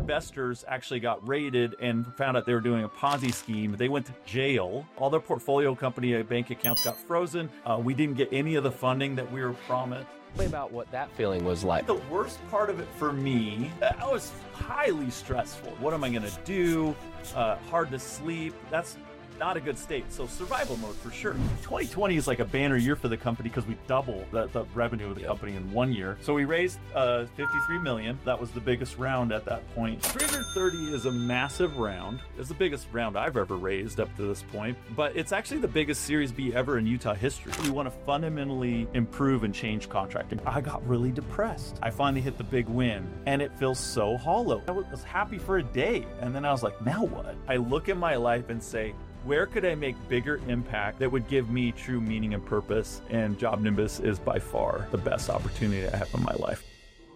investors actually got raided and found out they were doing a Ponzi scheme. They went to jail. All their portfolio company bank accounts got frozen. We didn't get any of the funding that we were promised. Tell me about what that feeling was like. The worst part of it for me, I was highly stressful. What am I going to do? Hard to sleep. That's not a good state. So survival mode for sure. 2020 is like a banner year for the company because we doubled the revenue of the company in 1 year. So we raised 53 million. That was the biggest round at that point. 330 is a massive round. It's the biggest round I've ever raised up to this point, but it's actually the biggest Series B ever in Utah history. We want to fundamentally improve and change contracting. I got really depressed. I finally hit the big win and it feels so hollow. I was happy for a day and then I was like, now what? I look at my life and say, where could I make bigger impact that would give me true meaning and purpose? And Job Nimbus is by far the best opportunity I have in my life.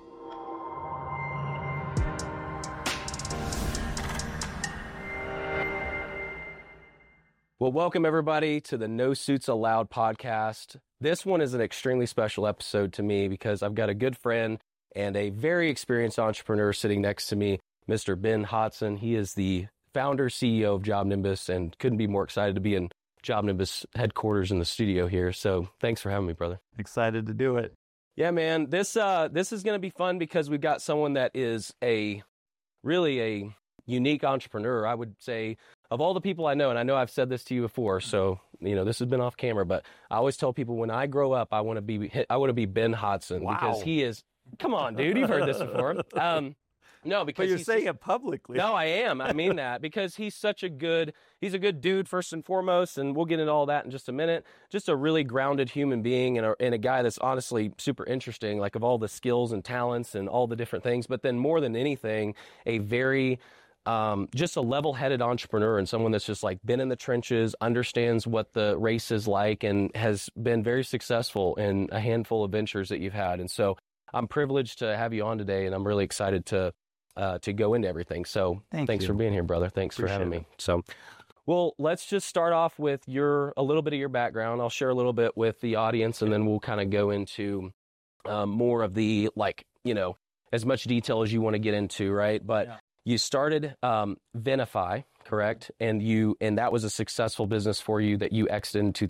Well, welcome everybody to the No Suits Allowed podcast. This one is an extremely special episode to me because I've got a good friend and a very experienced entrepreneur sitting next to me, Mr. Ben Hodson. He is the founder, CEO of Job Nimbus, and couldn't be more excited to be in Job Nimbus headquarters in the studio here. So thanks for having me, brother. Excited to do it. Yeah, man. This is going to be fun because we've got someone that is really a unique entrepreneur. I would say of all the people I know, and I know I've said this to you before, so this has been off camera, but I always tell people when I grow up, I want to be Ben Hodson. Wow. Because he is. Come on, dude, you've heard this before. No, because but you're saying it publicly. No, I am. I mean that because he's a good dude first and foremost, and we'll get into all that in just a minute. Just a really grounded human being and a guy that's honestly super interesting, like of all the skills and talents and all the different things. But then more than anything, a very just a level-headed entrepreneur and someone that's just like been in the trenches, understands what the race is like, and has been very successful in a handful of ventures that you've had. And so I'm privileged to have you on today, and I'm really excited to go into everything. So thanks for being here, brother. Thanks for having me. So, well, let's just start off with a little bit of your background. I'll share a little bit with the audience, and then we'll kind of go into more of the, as much detail as you want to get into, right? But you started Venify, correct? And that was a successful business for you that you exited in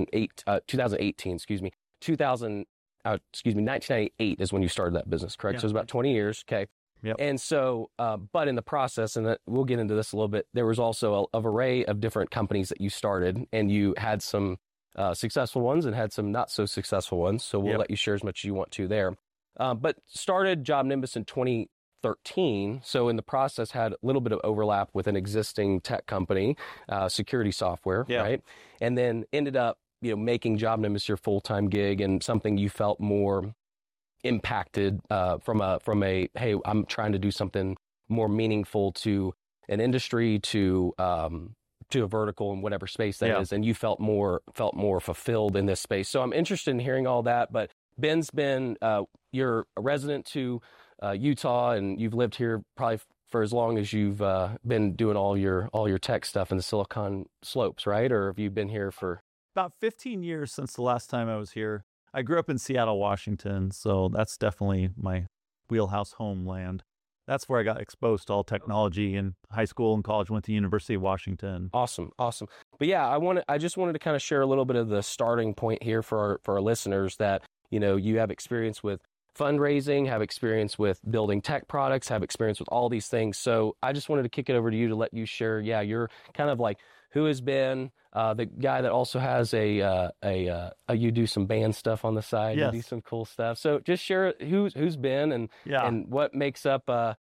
1998 is when you started that business, correct? Yeah. So it was about 20 years, okay? Yep. And so, but in the process, and we'll get into this a little bit, there was also an array of different companies that you started, and you had some successful ones and had some not so successful ones. So we'll let you share as much as you want to there. But started Job Nimbus in 2013. So in the process, had a little bit of overlap with an existing tech company, security software, right? And then ended up, making Job Nimbus your full-time gig and something you felt more impacted from a hey, I'm trying to do something more meaningful to an industry, to a vertical in whatever space that is, and you felt more fulfilled in this space. So I'm interested in hearing all that. But Ben's been you're a resident to Utah, and you've lived here probably for as long as you've been doing all your tech stuff in the Silicon Slopes, right? Or have you been here for about 15 years since the last time I was here? I grew up in Seattle, Washington, so that's definitely my wheelhouse homeland. That's where I got exposed to all technology in high school and college. Went to University of Washington. Awesome. But yeah, I just wanted to kind of share a little bit of the starting point here for our listeners that, you have experience with fundraising, have experience with building tech products, have experience with all these things. So I just wanted to kick it over to you to let you share, you're kind of like who has been the guy that also has you do some band stuff on the side, you do some cool stuff. So just share who's been and what makes up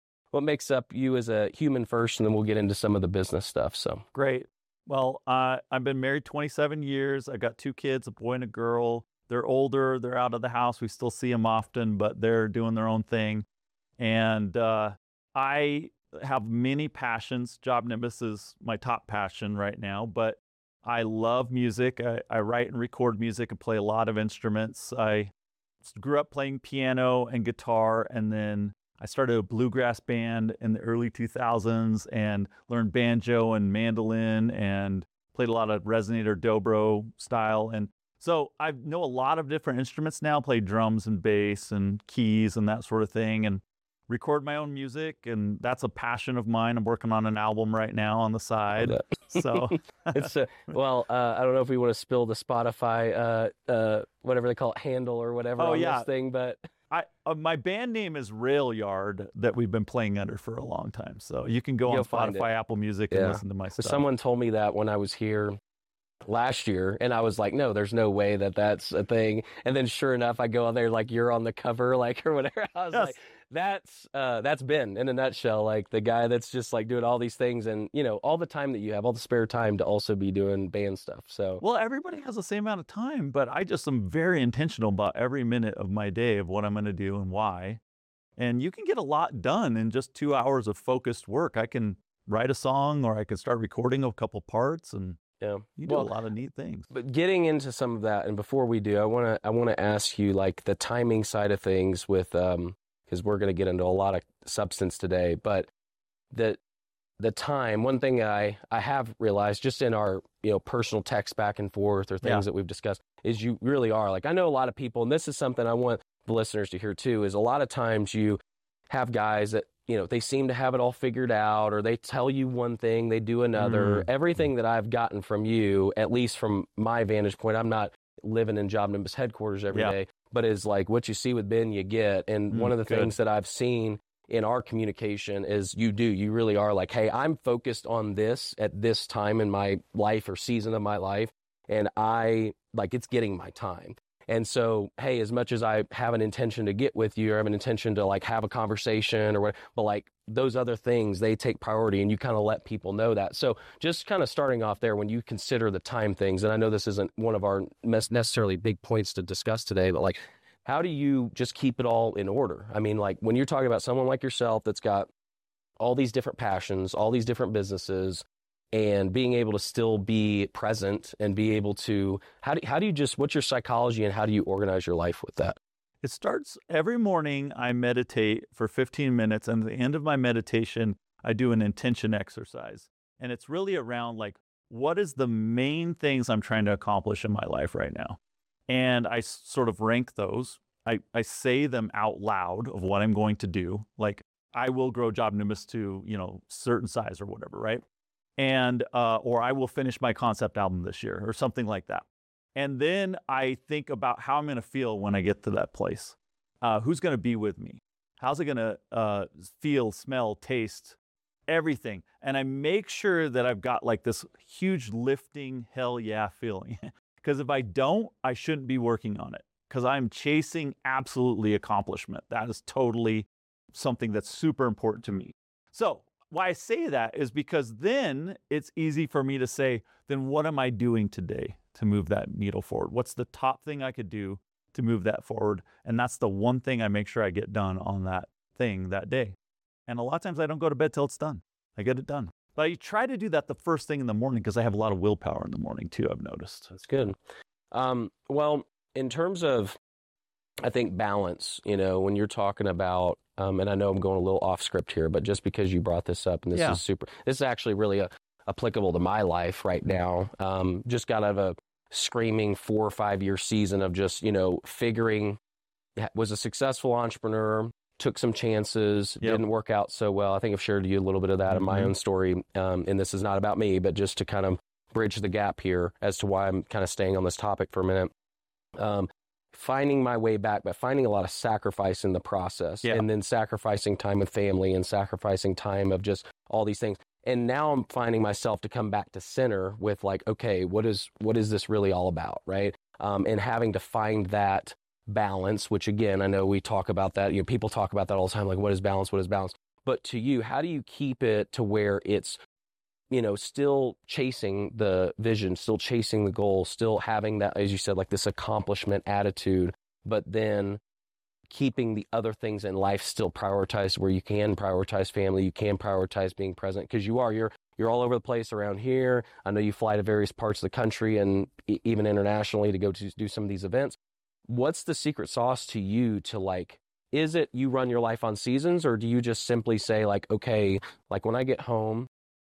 you as a human first, and then we'll get into some of the business stuff. So great. Well, I've been married 27 years. I've got 2 kids, a boy and a girl. They're older. They're out of the house. We still see them often, but they're doing their own thing. And I have many passions. Job Nimbus is my top passion right now, but I love music. I write and record music and play a lot of instruments. I grew up playing piano and guitar, and then I started a bluegrass band in the early 2000s and learned banjo and mandolin and played a lot of resonator dobro style. And so I know a lot of different instruments now, play drums and bass and keys and that sort of thing, and record my own music, and that's a passion of mine. I'm working on an album right now on the side. So it's well, I don't know if we want to spill the Spotify whatever they call it, handle or whatever on this thing, but my band name is Rail Yard that we've been playing under for a long time. So you can go on Spotify, Apple Music, and listen to my stuff. Someone told me that when I was here last year, and I was like, no, there's no way that that's a thing. And then sure enough, I go on there, like, you're on the cover, like, or whatever. I was like, that's Ben in a nutshell, like the guy that's just like doing all these things, and all the time that you have, all the spare time to also be doing band stuff. So well, everybody has the same amount of time, but I just am very intentional about every minute of my day of what I'm going to do and why. And you can get a lot done in just 2 hours of focused work. I can write a song, or I can start recording a couple parts, and you do a lot of neat things. But getting into some of that, and before we do, I want to ask you, like, the timing side of things with because we're going to get into a lot of substance today, but the time, one thing I have realized just in our personal text back and forth or things that we've discussed is you really are, like, I know a lot of people, and this is something I want the listeners to hear too, is a lot of times you have guys that they seem to have it all figured out, or they tell you one thing, they do another. Everything that I've gotten from you, at least from my vantage point, I'm not living in Job Nimbus headquarters every day, but is like what you see with Ben, you get. And one of the things that I've seen in our communication is you really are like, hey, I'm focused on this at this time in my life or season of my life, and it's getting my time. And so, hey, as much as I have an intention to get with you, or have an intention to like have a conversation or what, but like those other things, they take priority, and you kind of let people know that. So just kind of starting off there, when you consider the time things, and I know this isn't one of our necessarily big points to discuss today, but like, how do you just keep it all in order? I mean, like when you're talking about someone like yourself that's got all these different passions, all these different businesses, and being able to still be present and be able to, how do you just, what's your psychology and how do you organize your life with that? It starts every morning. I meditate for 15 minutes. And at the end of my meditation, I do an intention exercise. And it's really around like, what is the main things I'm trying to accomplish in my life right now? And I sort of rank those. I say them out loud of what I'm going to do. Like, I will grow Job Nimbus to, certain size or whatever, right? And or I will finish my concept album this year or something like that. And then I think about how I'm going to feel when I get to that place. Who's going to be with me? How's it going to feel, smell, taste, everything? And I make sure that I've got like this huge lifting, hell yeah feeling. Because if I don't, I shouldn't be working on it, because I'm chasing absolutely accomplishment. That is totally something that's super important to me. So why I say that is because then it's easy for me to say, then what am I doing today to move that needle forward? What's the top thing I could do to move that forward? And that's the one thing I make sure I get done on that thing that day. And a lot of times I don't go to bed till it's done. I get it done. But I try to do that the first thing in the morning, because I have a lot of willpower in the morning too, I've noticed. That's good. Well, in terms of, I think, balance, when you're talking about, and I know I'm going a little off script here, but just because you brought this up, and this is actually really applicable to my life right now. Just got out of a screaming 4 or 5 year season of just, figuring, was a successful entrepreneur, took some chances, didn't work out so well. I think I've shared to you a little bit of that in my own story. And this is not about me, but just to kind of bridge the gap here as to why I'm kind of staying on this topic for a minute. Finding my way back, but finding a lot of sacrifice in the process, and then sacrificing time with family and sacrificing time of just all these things. And now I'm finding myself to come back to center with like, okay, what is this really all about, right? And having to find that balance, which again, I know we talk about that, people talk about that all the time, like what is balance, what is balance? But to you, how do you keep it to where it's, still chasing the vision, still chasing the goal, still having that, as you said, like this accomplishment attitude, but then keeping the other things in life still prioritized, where you can prioritize family, you can prioritize being present, because you're all over the place around here. I know you fly to various parts of the country and even internationally to go to do some of these events. What's the secret sauce to you to like, is it you run your life on seasons, or do you just simply say like, okay, like when I get home,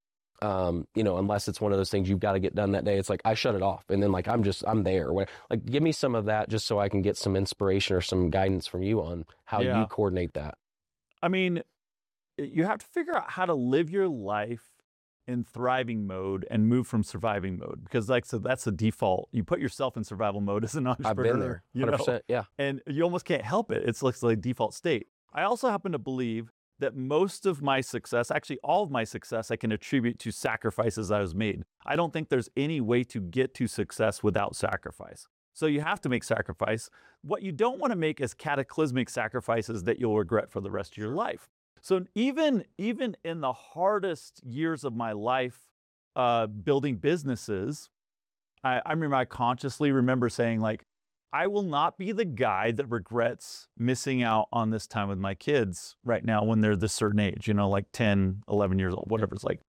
unless it's one of those things you've got to get done that day, it's like I shut it off, and then like I'm there. Like, give me some of that just so I can get some inspiration or some guidance from you on how you coordinate that. I mean, you have to figure out how to live your life in thriving mode and move from surviving mode, because so that's the default. You put yourself in survival mode as an entrepreneur. I've been there, 100%. Yeah. And you almost can't help it. It's like default state. I also happen to believe that most of my success, actually all of my success, I can attribute to sacrifices I was made. I don't think there's any way to get to success without sacrifice. So you have to make sacrifice. What you don't want to make is cataclysmic sacrifices that you'll regret for the rest of your life. So even in the hardest years of my life, building businesses, I remember I consciously remember saying, like, I will not be the guy that regrets missing out on this time with my kids right now when they're this certain age, like 10, 11 years old, whatever it's like.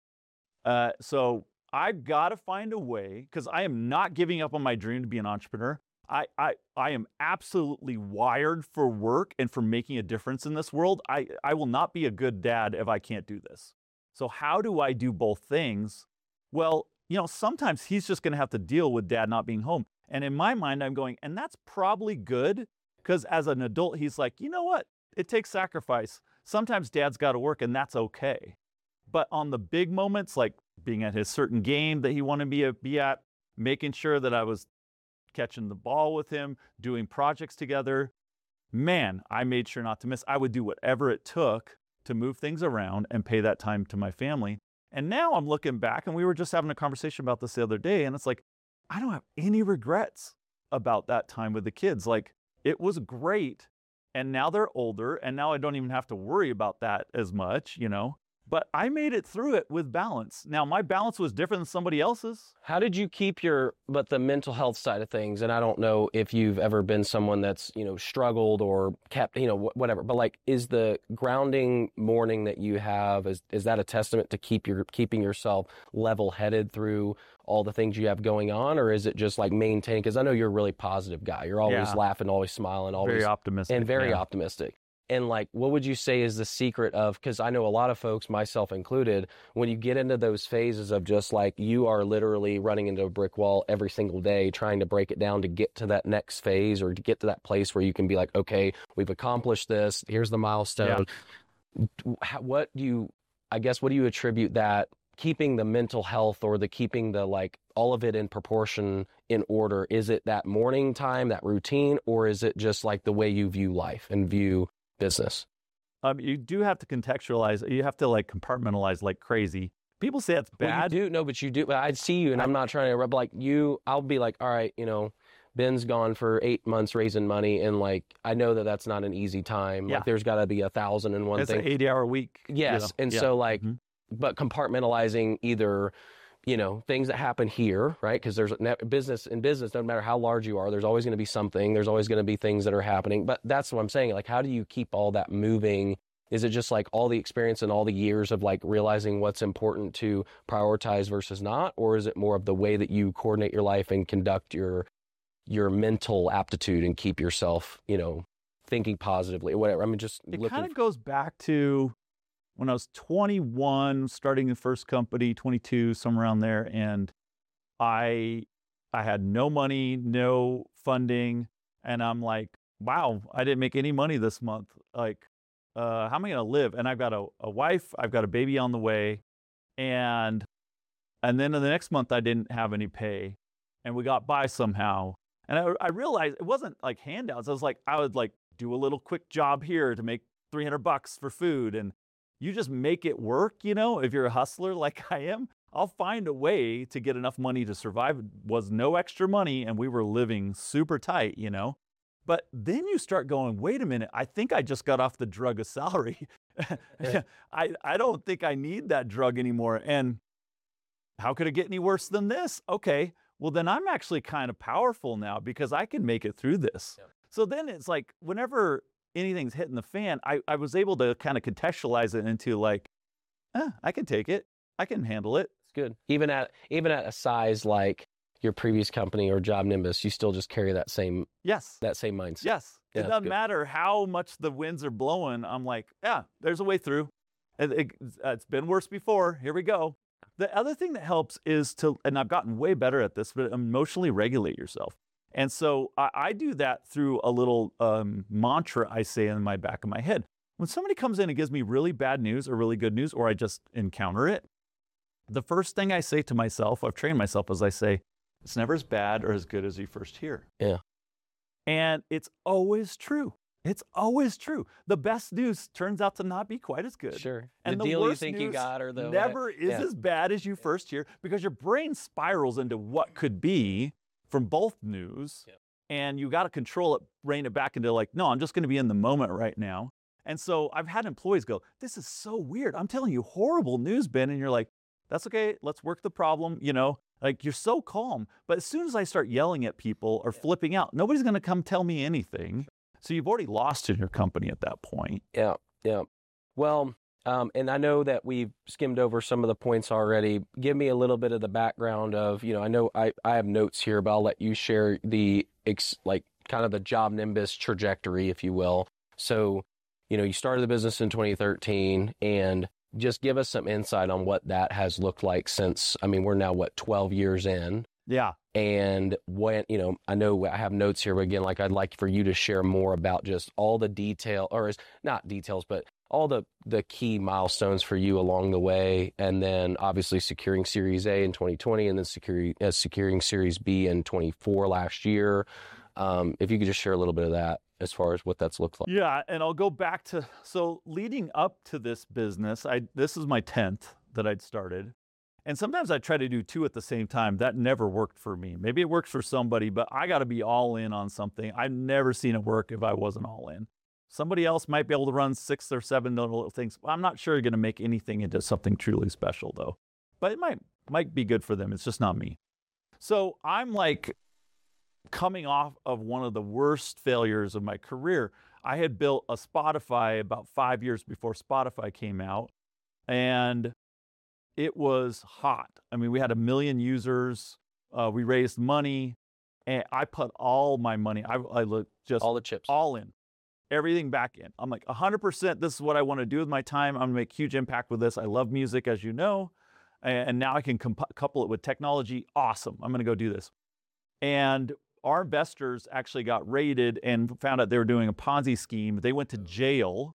So I've got to find a way, because I am not giving up on my dream to be an entrepreneur. I am absolutely wired for work and for making a difference in this world. I will not be a good dad if I can't do this. So how do I do both things? Well, sometimes he's just going to have to deal with dad not being home. And in my mind, I'm going, and that's probably good, because as an adult, he's like, you know what? It takes sacrifice. Sometimes dad's got to work, and that's okay. But on the big moments, like being at his certain game that he wanted me to be at, making sure that I was catching the ball with him, doing projects together, man, I made sure not to miss. I would do whatever it took to move things around and pay that time to my family. And now I'm looking back, and we were just having a conversation about this the other day, and it's like, I don't have any regrets about that time with the kids. Like, it was great. And now they're older, and now I don't even have to worry about that as much, But I made it through it with balance. Now, my balance was different than somebody else's. How did you keep but the mental health side of things, and I don't know if you've ever been someone that's, struggled or kept, whatever, but like, is the grounding morning that you have, is that a testament to keeping yourself level-headed through all the things you have going on, or is it just like maintaining? Because I know you're a really positive guy. You're always laughing, always smiling, always very optimistic. And very optimistic. And like, what would you say is the secret of, because I know a lot of folks, myself included, when you get into those phases of just like, you are literally running into a brick wall every single day, trying to break it down to get to that next phase, or to get to that place where you can be like, okay, we've accomplished this. Here's the milestone. Yeah. What do you attribute that keeping the mental health, or keeping the, like, all of it in proportion, in order? Is it that morning time, that routine, or is it just like the way you view life and view business? You do have to contextualize. You have to like compartmentalize like crazy. People say that's bad. Well, you do. No, but you do. I see you, and I'm not trying to rub like you. I'll be like, all right, Ben's gone for 8 months raising money, and like, I know that that's not an easy time. Like, there's got to be 1,001 things. It's an 80-hour week. Yes, and so like, but compartmentalizing either, things that happen here, right? Because there's business, no matter how large you are, there's always going to be something. There's always going to be things that are happening. But that's what I'm saying. Like, how do you keep all that moving? Is it just like all the experience and all the years of like realizing what's important to prioritize versus not? Or is it more of the way that you coordinate your life and conduct your mental aptitude and keep yourself, thinking positively or whatever? I mean, just it kind of goes back to when I was 21, starting the first company, 22, somewhere around there, and I had no money, no funding, and I'm like, wow, I didn't make any money this month. Like, how am I going to live? And I've got a wife, I've got a baby on the way, and then in the next month I didn't have any pay, and we got by somehow. And I realized it wasn't like handouts. I would like do a little quick job here to make $300 for food, and you just make it work, if you're a hustler like I am. I'll find a way to get enough money to survive. It was no extra money, and we were living super tight, But then you start going, wait a minute, I think I just got off the drug of salary. I don't think I need that drug anymore. And how could it get any worse than this? Okay, well then I'm actually kind of powerful now, because I can make it through this. Yeah. So then it's like, whenever anything's hitting the fan, I was able to kind of contextualize it into like, I can take it. I can handle it. It's good. Even at a size like your previous company or Job Nimbus, you still just carry that same mindset. Yes. It doesn't matter how much the winds are blowing. I'm like, there's a way through. It's been worse before. Here we go. The other thing that helps is and I've gotten way better at this, but emotionally regulate yourself. And so I do that through a little mantra I say in my back of my head. when somebody comes in and gives me really bad news or really good news, or I just encounter it, the first thing I say to myself, I've trained myself, is I say, it's never as bad or as good as you first hear. Yeah. And it's always true. It's always true. The best news turns out to not be quite as good. Sure. And the the deal you worst think you news got or the never is as bad as you first hear, because your brain spirals into what could be from both news. Yeah. And you got to control it, rein it back into like, no, I'm just going to be in the moment right now. And so I've had employees go, this is so weird. I'm telling you horrible news, Ben. And you're like, that's okay. Let's work the problem. Like, you're so calm. But as soon as I start yelling at people or flipping out, nobody's going to come tell me anything. So you've already lost in your company at that point. Yeah. Well, and I know that we've skimmed over some of the points already. Give me a little bit of the background of, I know I have notes here, but I'll let you share the kind of the Job Nimbus trajectory, if you will. So, you started the business in 2013, and just give us some insight on what that has looked like since, we're now 12 years in. Yeah. And when, I know I have notes here, but again, I'd like for you to share more about just all the detail, or not details, but all the key milestones for you along the way. And then obviously securing Series A in 2020, and then securing Series B in 24 last year. If you could just share a little bit of that as far as what that's looked like. Yeah. And I'll go back to, so leading up to this business, this is my 10th that I'd started. And sometimes I try to do 2 at the same time. That never worked for me. Maybe it works for somebody, but I got to be all in on something. I've never seen it work if I wasn't all in. Somebody else might be able to run 6 or 7 little things. I'm not sure you're going to make anything into something truly special, though. But it might be good for them. It's just not me. So I'm coming off of one of the worst failures of my career. I had built a Spotify about 5 years before Spotify came out, and it was hot. We had 1 million users. We raised money, and I put all my money. I just all the chips, all in, everything back in. I'm like 100%. This is what I want to do with my time. I'm gonna make huge impact with this. I love music, as you know, and now I can couple it with technology. Awesome. I'm gonna go do this. And our investors actually got raided and found out they were doing a Ponzi scheme. They went to jail.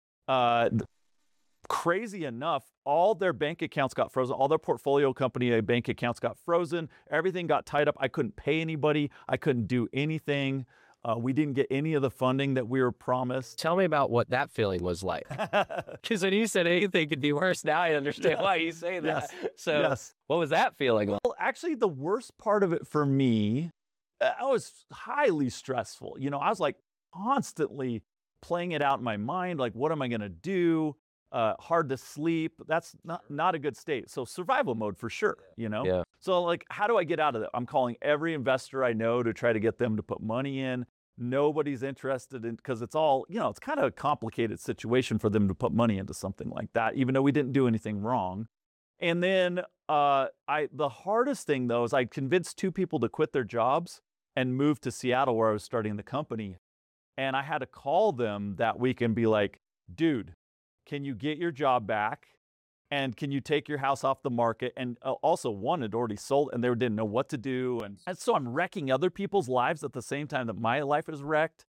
Crazy enough, all their bank accounts got frozen. All their portfolio company bank accounts got frozen. Everything got tied up. I couldn't pay anybody. I couldn't do anything. We didn't get any of the funding that we were promised. Tell me about what that feeling was like. Because when you said anything could be worse, now I understand why you say that. Yes. So Yes. What was that feeling like? Well, actually, the worst part of it for me, I was highly stressful. I was constantly playing it out in my mind. What am I going to do? Hard to sleep. That's not a good state. So survival mode for sure, Yeah. So how do I get out of that? I'm calling every investor I know to try to get them to put money in. Nobody's interested in, because it's all, it's kind of a complicated situation for them to put money into something like that, even though we didn't do anything wrong. And then the hardest thing though is I convinced 2 people to quit their jobs and move to Seattle, where I was starting the company. And I had to call them that week and be like, dude, can you get your job back? And can you take your house off the market? And also, one had already sold and they didn't know what to do. And so I'm wrecking other people's lives at the same time that my life is wrecked.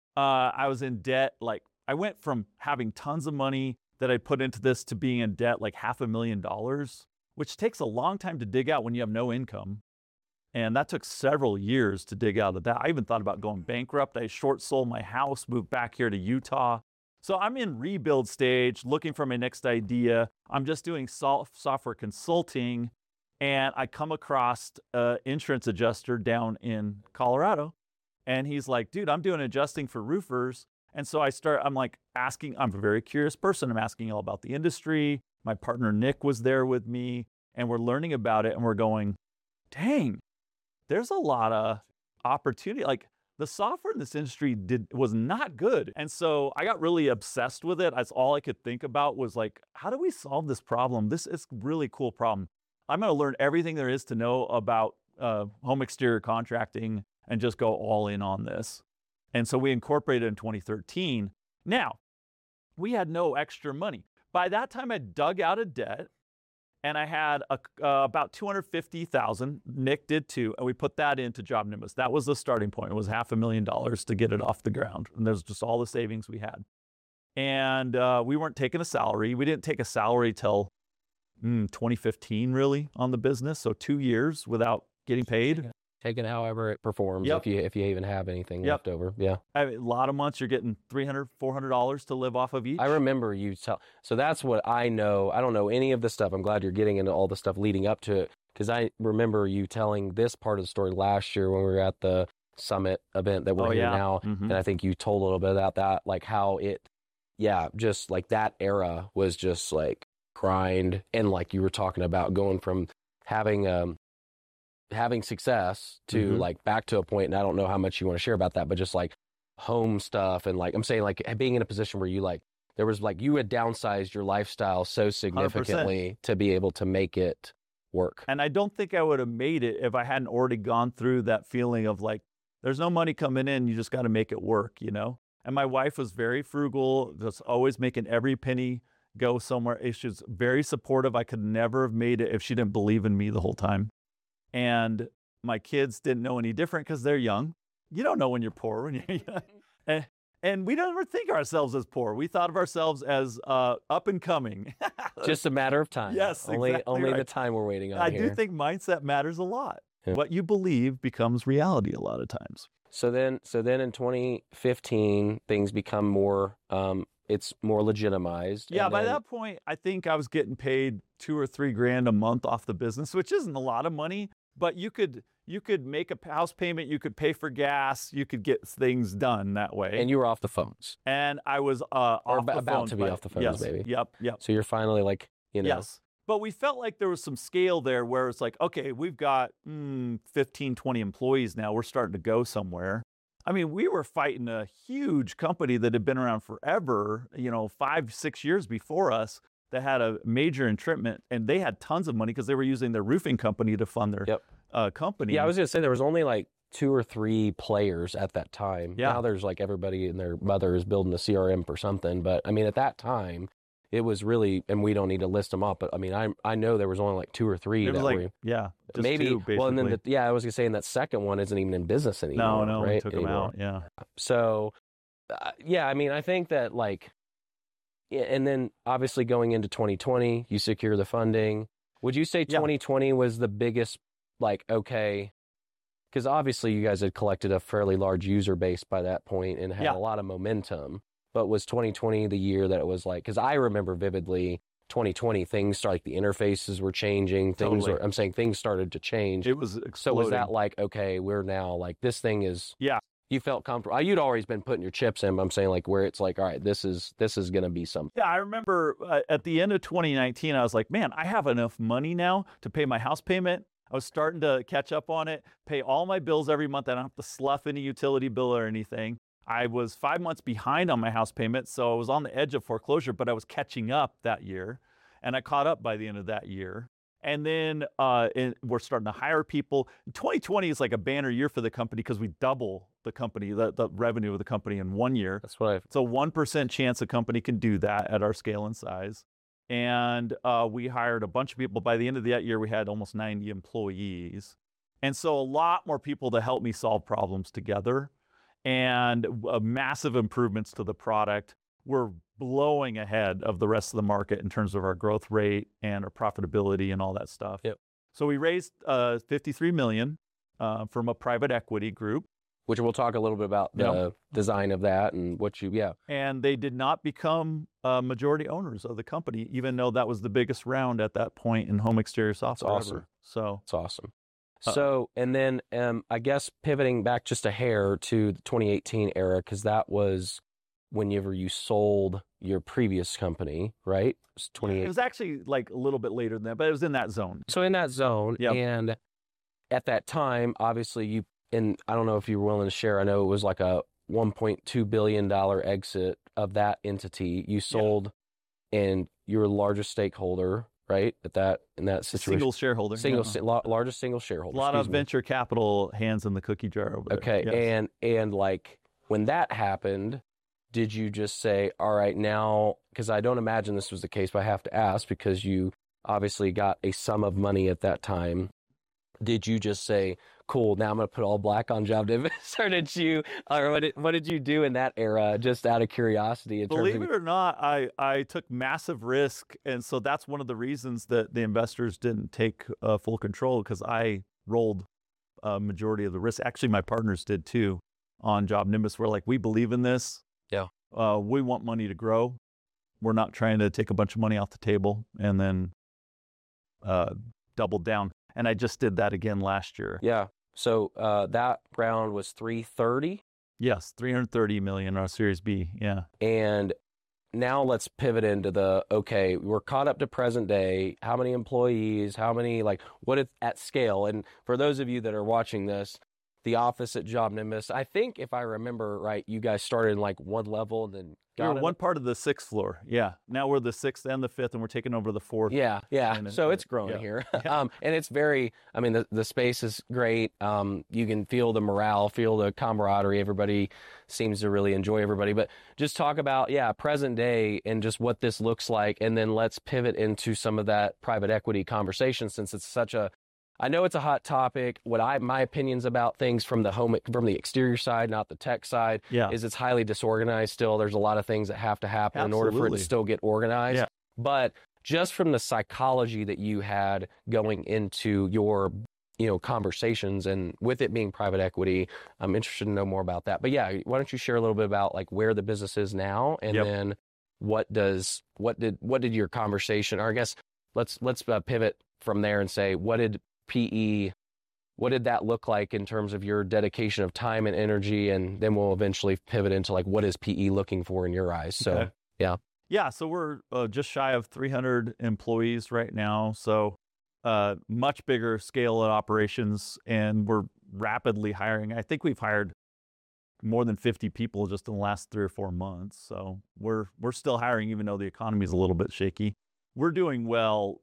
I was in debt. I went from having tons of money that I put into this to being in debt, $500,000, which takes a long time to dig out when you have no income. And that took several years to dig out of that. I even thought about going bankrupt. I short sold my house, moved back here to Utah. So I'm in rebuild stage, looking for my next idea. I'm just doing software consulting, and I come across an insurance adjuster down in Colorado, and he's like, dude, I'm doing adjusting for roofers. And so I'm asking, I'm a very curious person. I'm asking all about the industry. My partner, Nick, was there with me, and we're learning about it, and we're going, dang, there's a lot of opportunity. The software in this industry was not good. And so I got really obsessed with it. That's all I could think about was how do we solve this problem? This is a really cool problem. I'm going to learn everything there is to know about home exterior contracting and just go all in on this. And so we incorporated in 2013. Now, we had no extra money. By that time, I dug out of debt, and I had about $250,000. Nick did too, and we put that into Job Nimbus. That was the starting point. It was $500,000 to get it off the ground, and there's just all the savings we had. And we weren't taking a salary. We didn't take a salary till 2015, really, on the business. So 2 years without getting paid. Taking however it performs, Yep. if you even have anything Yep. left over. Yeah. I mean, a lot of months you're getting $300, $400 to live off of each. I remember you so that's what I know. I don't know any of the stuff. I'm glad you're getting into all the stuff leading up to it, because I remember you telling this part of the story last year when we were at the summit event that we're here now. Mhm. And I think you told a little bit about that, like how it, just like that era was just like grind. And like you were talking about going from having success to Mhm. like back to a point, and I don't know how much you want to share about that, but just like home stuff. And like, I'm saying like being in a position where you like, there was like, you had downsized your lifestyle so significantly to be able to make it work. And I don't think I would have made it if I hadn't already gone through that feeling of like, there's no money coming in, you just got to make it work, you know? And my wife was very frugal, just always making every penny go somewhere. She's very supportive. I could never have made it if she didn't believe in me the whole time. And my kids didn't know any different because they're young. You don't know when you're poor when you're young. And we don't ever think of ourselves as poor. We thought of ourselves as up and coming. Just a matter of time. Yes, only exactly right. the time we're waiting on. I here. do think mindset matters a lot. Yeah. What you believe becomes reality a lot of times. So then in 2015, things become more. It's more legitimized. Yeah, and by then- that point, I think I was getting paid $2 or $3 grand a month off the business, which isn't a lot of money. But you could make a house payment, you could pay for gas, you could get things done that way. And you were off the phones. And I was off the about phones to be by- off the phones, yes, maybe. Yep. So you're finally like, Yes. But we felt like there was some scale there where it's like, okay, we've got 15, 20 employees now. We're starting to go somewhere. I mean, we were fighting a huge company that had been around forever, 5, 6 years before us, that had a major entrenchment, and they had tons of money because they were using their roofing company to fund their company. Yeah, I was going to say there was only like 2 or 3 players at that time. Yeah. Now there's like everybody and their mother is building a CRM for something. But I mean, at that time, it was really, and we don't need to list them up, but I mean, I know there was only like 2 or 3 It was that like, were just maybe. 2, basically. Well, and then I was going to say, and that second one isn't even in business anymore. No, right? we took them out. Yeah. So, I mean, I think that like, and then obviously going into 2020, you secure the funding. Would you say 2020 was the biggest, like, okay, because obviously you guys had collected a fairly large user base by that point and had a lot of momentum, but was 2020 the year that it was like, because I remember vividly 2020, things started, like the interfaces were changing, things Totally. were, I'm saying things started to change. It was exploding. So was that like, okay, we're now like, this thing is, you felt comfortable. You'd always been putting your chips in, but I'm saying like where it's like, all right, this is going to be something. Yeah, I remember at the end of 2019, I was like, man, I have enough money now to pay my house payment. I was starting to catch up on it, pay all my bills every month. I don't have to slough any utility bill or anything. I was 5 months behind on my house payment, so I was on the edge of foreclosure, but I was catching up that year, and I caught up by the end of that year. And then we're starting to hire people. 2020 is like a banner year for the company because we double the company, the revenue of the company in 1 year. That's what It's a 1% chance a company can do that at our scale and size. And we hired a bunch of people. By the end of that year, we had almost 90 employees. And so a lot more people to help me solve problems together, and massive improvements to the product. We're blowing ahead of the rest of the market in terms of our growth rate and our profitability and all that stuff. Yep. So we raised $53 million from a private equity group. which we'll talk a little bit about the design of that and what And they did not become majority owners of the company, even though that was the biggest round at that point in home exterior software awesome. ever. So it's awesome. So, and then I guess pivoting back just a hair to the 2018 era, because that was whenever you sold your previous company, right? It was 2018. It was actually like a little bit later than that, but it was in that zone. So in that zone, Yep. and at that time, obviously and I don't know if you were willing to share, I know it was like a $1.2 billion exit of that entity. You sold, and you were the largest stakeholder, right? In that situation. Single shareholder. Largest single shareholder. A lot of venture capital hands in the cookie jar over there. Okay. Yes. And like when that happened, did you just say, all right, now, because I don't imagine this was the case, but I have to ask because you obviously got a sum of money at that time, did you just say, cool, now I'm going to put all black on JobNimbus? Or what did you do in that era, just out of curiosity? Believe it or not, I took massive risk. And so that's one of the reasons that the investors didn't take full control, because I rolled a majority of the risk. Actually, my partners did too on JobNimbus. We're like, we believe in this. Yeah. We want money to grow. We're not trying to take a bunch of money off the table and then double down. And I just did that again last year. Yeah. So that round was 330. Yes, 330 million on Series B. Yeah. And now let's pivot into okay, we're caught up to present day. How many employees? How many, what is at scale? And for those of you that are watching this, the office at JobNimbus, I think if I remember right, you guys started in one level and then we were one part of the 6th floor. Yeah. Now we're the 6th and the 5th, and we're taking over the 4th. Yeah. So it's growing here. And it's very, the space is great. You can feel the morale, feel the camaraderie. Everybody seems to really enjoy everybody. But just talk about, present day and just what this looks like. And then let's pivot into some of that private equity conversation, since it's I know it's a hot topic. My opinions about things from the exterior side, not the tech side, is it's highly disorganized still. There's a lot of things that have to happen in order for it to still get organized. Yeah. But just from the psychology that you had going into your, conversations, and with it being private equity, I'm interested to know more about that. But yeah, why don't you share a little bit about where the business is now, and then what did your conversation, or I guess let's pivot from there and say, what did PE, what did that look like in terms of your dedication of time and energy? And then we'll eventually pivot into what is PE looking for in your eyes? So, Yeah. So we're just shy of 300 employees right now. So much bigger scale of operations, and we're rapidly hiring. I think we've hired more than 50 people just in the last 3 or 4 months. So we're still hiring, even though the economy is a little bit shaky. We're doing well.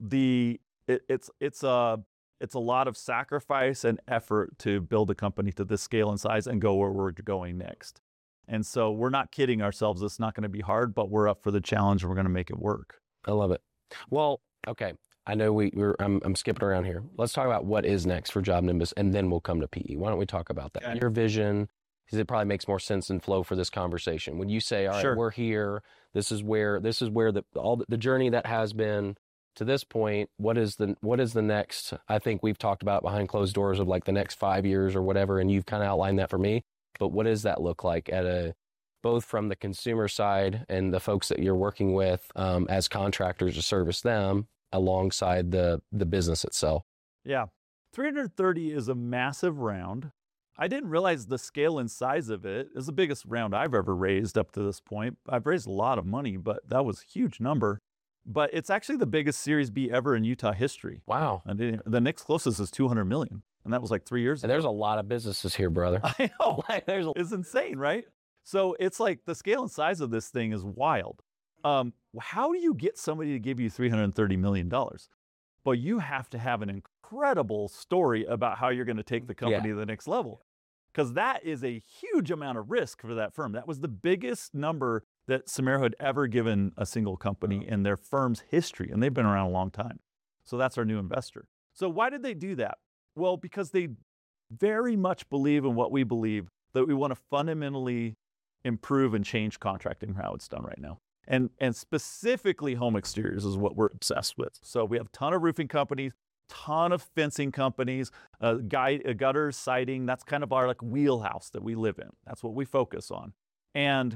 It's a lot of sacrifice and effort to build a company to this scale and size and go where we're going next. And so we're not kidding ourselves. It's not going to be hard, but we're up for the challenge and we're going to make it work. I love it. Well, okay. I know I'm skipping around here. Let's talk about what is next for JobNimbus, and then we'll come to PE. Why don't we talk about that? Okay. Your vision, because it probably makes more sense and flow for this conversation. When you say, all right, we're here, this is where the journey that has been to this point, what is the next? I think we've talked about behind closed doors of the next 5 years or whatever, and you've kind of outlined that for me. But what does that look like both from the consumer side and the folks that you're working with as contractors to service them alongside the business itself? Yeah, 330 is a massive round. I didn't realize the scale and size of it. It's the biggest round I've ever raised up to this point. I've raised a lot of money, but that was a huge number. But it's actually the biggest Series B ever in Utah history. Wow. And the next closest is 200 million. And that was 3 years ago. And there's a lot of businesses here, brother. I know. It's insane, right? So it's the scale and size of this thing is wild. How do you get somebody to give you $330 million? But you have to have an incredible story about how you're going to take the company to the next level. Because that is a huge amount of risk for that firm. That was the biggest number that Somero had ever given a single company in their firm's history, and they've been around a long time. So that's our new investor. So why did they do that? Well, because they very much believe in what we believe, that we want to fundamentally improve and change contracting how it's done right now. And specifically home exteriors is what we're obsessed with. So we have a ton of roofing companies, ton of fencing companies, gutters, siding. That's kind of our wheelhouse that we live in. That's what we focus on. And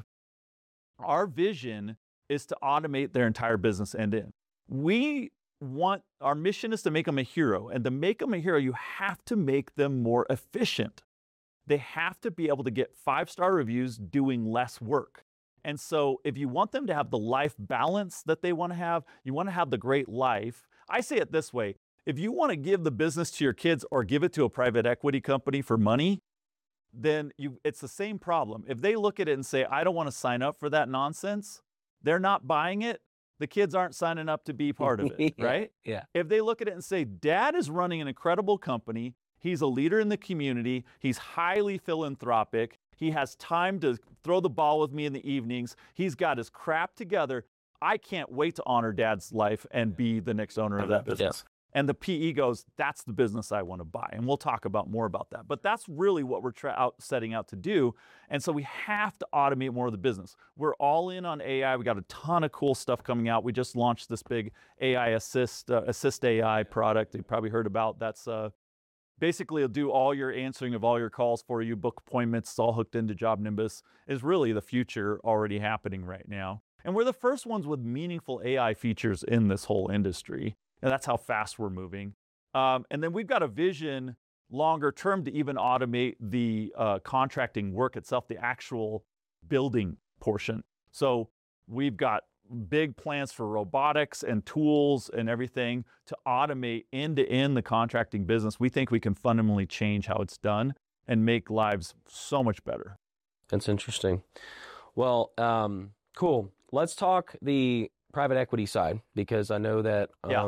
our vision is to automate their entire business end to end. Our mission is to make them a hero. And to make them a hero, you have to make them more efficient. They have to be able to get 5-star reviews doing less work. And so if you want them to have the life balance that they want to have, you want to have the great life. I say it this way. If you want to give the business to your kids or give it to a private equity company for money, then it's the same problem. If they look at it and say, I don't want to sign up for that nonsense, they're not buying it. The kids aren't signing up to be part of it, right? Yeah. If they look at it and say, Dad is running an incredible company, he's a leader in the community, he's highly philanthropic, he has time to throw the ball with me in the evenings, he's got his crap together, I can't wait to honor Dad's life and be the next owner of that business. And the PE goes, that's the business I want to buy. And we'll talk about more about that. But that's really what we're setting out to do. And so we have to automate more of the business. We're all in on AI. We got a ton of cool stuff coming out. We just launched this big AI Assist AI product you probably heard about. That's basically it'll do all your answering of all your calls for you, book appointments. It's all hooked into JobNimbus. Is really the future already happening right now. And we're the first ones with meaningful AI features in this whole industry. And that's how fast we're moving. And then we've got a vision longer term to even automate the contracting work itself, the actual building portion. So we've got big plans for robotics and tools and everything to automate end-to-end the contracting business. We think we can fundamentally change how it's done and make lives so much better. That's interesting. Well, cool. Let's talk the private equity side, because I know that,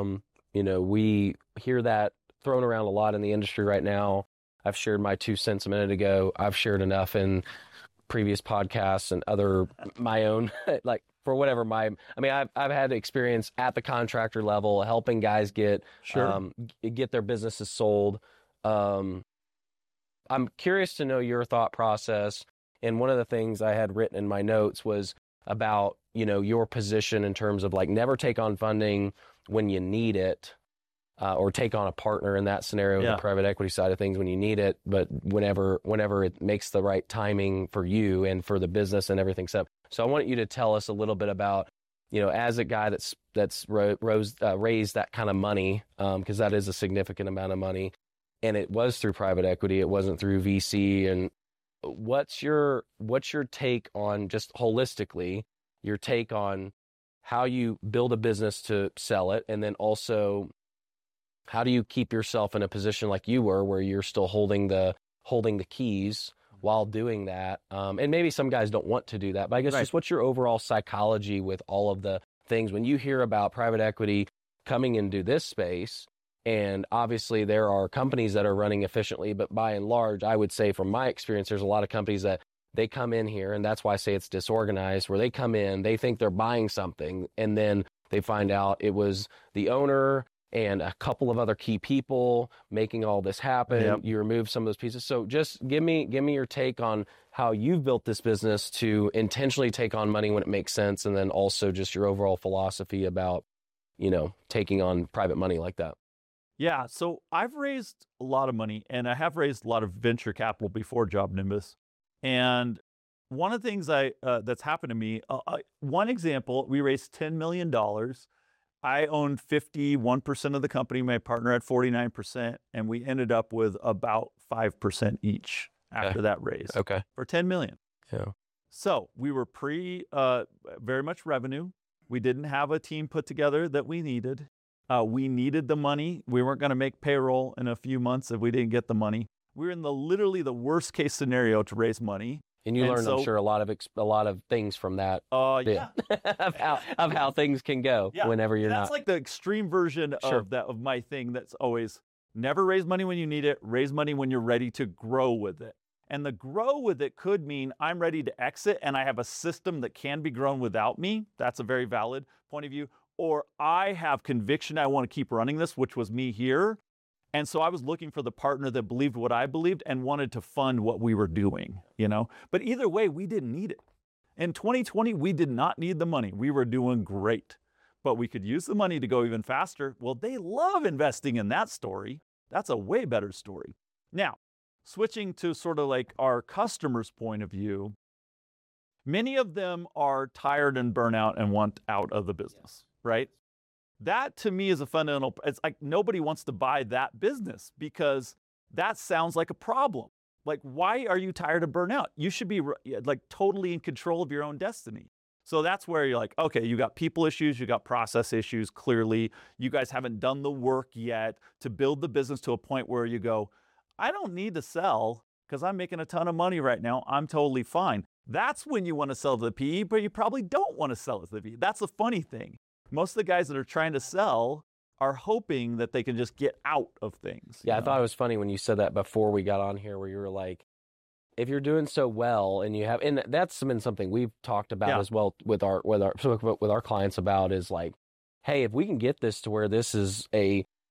we hear that thrown around a lot in the industry right now. I've shared my 2 cents a minute ago. I've shared enough in previous podcasts and my own, like for whatever I've had experience at the contractor level, helping guys get their businesses sold. I'm curious to know your thought process. And one of the things I had written in my notes was about, your position in terms of like never take on funding when you need it, or take on a partner in that scenario, the private equity side of things when you need it, but whenever it makes the right timing for you and for the business and everything set up. So I want you to tell us a little bit about, as a guy that's raised that kind of money, because that is a significant amount of money, and it was through private equity, it wasn't through VC. And what's your take on, just holistically, your take on how you build a business to sell it, and then also how do you keep yourself in a position like you were, where you're still holding the keys while doing that? And maybe some guys don't want to do that, but I guess just what's your overall psychology with all of the things when you hear about private equity coming into this space? And obviously there are companies that are running efficiently, but by and large, I would say from my experience, there's a lot of companies that they come in here, and that's why I say it's disorganized, where they come in, they think they're buying something, and then they find out it was the owner and a couple of other key people making all this happen. Yep. You remove some of those pieces. So just give me your take on how you've built this business to intentionally take on money when it makes sense, and then also just your overall philosophy about, taking on private money like that. Yeah, so I've raised a lot of money, and I have raised a lot of venture capital before JobNimbus. And one of the things that's happened to me, one example, we raised $10 million. I owned 51% of the company. My partner had 49%, and we ended up with about 5% each after that raise. Okay. For $10 million. Yeah. So we were very much revenue. We didn't have a team put together that we needed. We needed the money. We weren't going to make payroll in a few months if we didn't get the money. We were in literally the worst case scenario to raise money. And you learned, I'm sure, a lot of things from that. Yeah. of how things can go whenever you're not. That's like the extreme version of my thing. That's always never raise money when you need it. Raise money when you're ready to grow with it. And the grow with it could mean I'm ready to exit and I have a system that can be grown without me. That's a very valid point of view. Or I have conviction I want to keep running this, which was me here. And so I was looking for the partner that believed what I believed and wanted to fund what we were doing, But either way, we didn't need it. In 2020, we did not need the money. We were doing great. But we could use the money to go even faster. Well, they love investing in that story. That's a way better story. Now, switching to sort of like our customers' point of view, many of them are tired and burnt out and want out of the business, right? That to me is a fundamental, it's like nobody wants to buy that business because that sounds like a problem. Like, why are you tired of burnout? You should be like totally in control of your own destiny. So that's where you're like, okay, you got people issues, you got process issues, clearly. You guys haven't done the work yet to build the business to a point where you go, I don't need to sell because I'm making a ton of money right now. I'm totally fine. That's when you want to sell to the PE, but you probably don't want to sell it to the PE. That's the funny thing. Most of the guys that are trying to sell are hoping that they can just get out of things. Yeah, I thought it was funny when you said that before we got on here, where you were like, if you're doing so well and you have, and that's been something we've talked about as well with our clients about, is like, hey, if we can get this to where this is a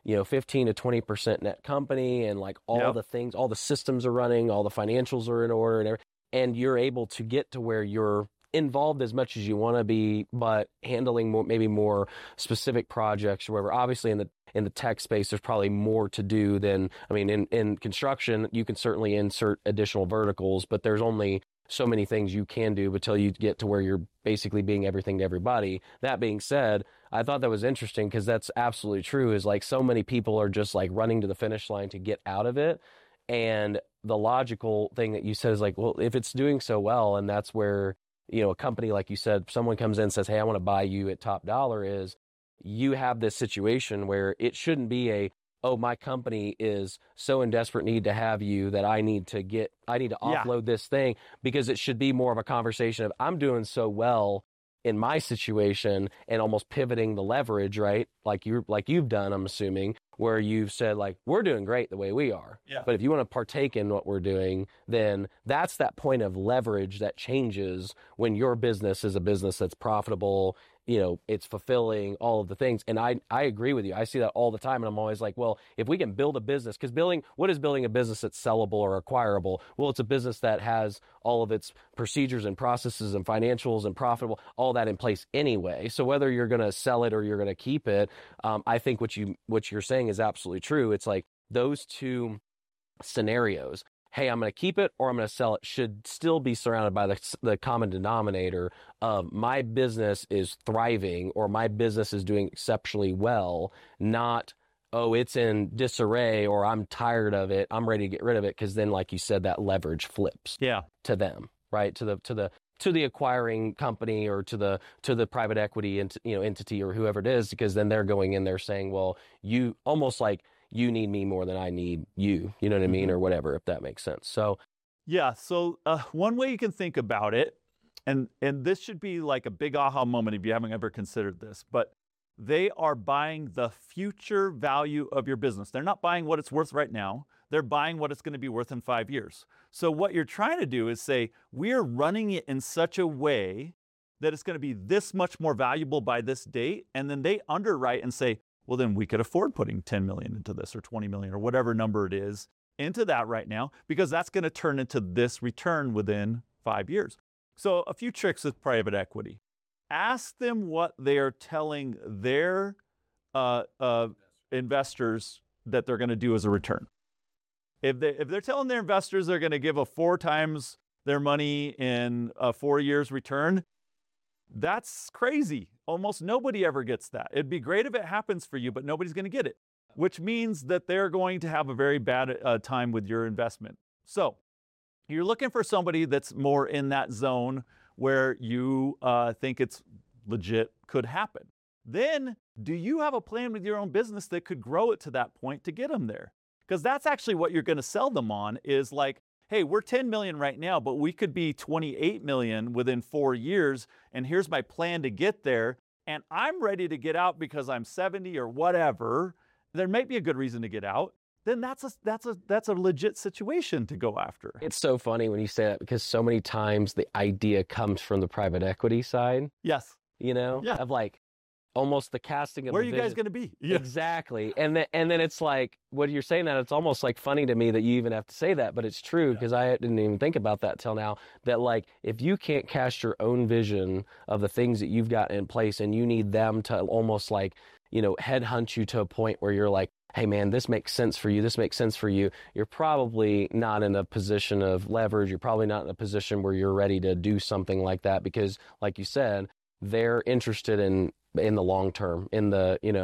15 to 20% net company, and like all the things, all the systems are running, all the financials are in order, and you're able to get to where you're involved as much as you want to be, but handling maybe more specific projects or whatever. Obviously in the tech space, there's probably more to do than, in construction, you can certainly insert additional verticals, but there's only so many things you can do until you get to where you're basically being everything to everybody. That being said, I thought that was interesting because that's absolutely true, is like so many people are just like running to the finish line to get out of it. And the logical thing that you said is like, well, if it's doing so well, and that's where, a company, like you said, someone comes in and says, hey, I want to buy you at top dollar, is you have this situation where it shouldn't be my company is so in desperate need to have you that I need to offload this thing, because it should be more of a conversation of I'm doing so well in my situation, and almost pivoting the leverage, right? Like you've done, I'm assuming, where you've said like, we're doing great the way we are. Yeah. But if you want to partake in what we're doing, then that's that point of leverage that changes when your business is a business that's profitable, it's fulfilling, all of the things. And I agree with you. I see that all the time. And I'm always like, well, if we can build a business, because what is building a business that's sellable or acquirable? Well, it's a business that has all of its procedures and processes and financials and profitable, all that in place anyway. So whether you're going to sell it or you're going to keep it, I think what you're saying is absolutely true. It's like those two scenarios, hey, I'm going to keep it or I'm going to sell it, should still be surrounded by the common denominator of my business is thriving or my business is doing exceptionally well, not, it's in disarray or I'm tired of it, I'm ready to get rid of it, because then, like you said, that leverage flips to them, right? To the acquiring company or to the private equity entity or whoever it is, because then they're going in there saying, well, you almost like, you need me more than I need you, you know what I mean? Or whatever, if that makes sense. So, So one way you can think about it, and this should be like a big aha moment if you haven't ever considered this, but they are buying the future value of your business. They're not buying what it's worth right now. They're buying what it's going to be worth in 5 years. So what you're trying to do is say, we're running it in such a way that it's going to be this much more valuable by this date. And then they underwrite and say, well, then we could afford putting 10 million into this or 20 million or whatever number it is into that right now, because that's going to turn into this return within 5 years. So a few tricks with private equity. Ask them what they are telling their investors that they're going to do as a return. If they're telling their investors they're going to give a 4 times their money in a 4 years return, that's crazy. Almost nobody ever gets that. It'd be great if it happens for you, but nobody's going to get it, which means that they're going to have a very bad time with your investment. So you're looking for somebody that's more in that zone where you think it's legit, could happen. Then, do you have a plan with your own business that could grow it to that point to get them there? Because that's actually what you're going to sell them on, is like, hey, we're 10 million right now, but we could be 28 million within 4 years. And here's my plan to get there. And I'm ready to get out because I'm 70 or whatever. There might be a good reason to get out. Then that's a legit situation to go after. It's so funny when you say that, because so many times the idea comes from the private equity side. Yes. Of like almost the casting of where the are you guys going to be? Yeah. Exactly. And then it's like, what you're saying, that it's almost like funny to me that you even have to say that, but it's true, because I didn't even think about that till now, that like, if you can't cast your own vision of the things that you've got in place, and you need them to almost like, headhunt you to a point where you're like, hey man, this makes sense for you, this makes sense for you, you're probably not in a position of leverage. You're probably not in a position where you're ready to do something like that, because like you said, they're interested in the long term, and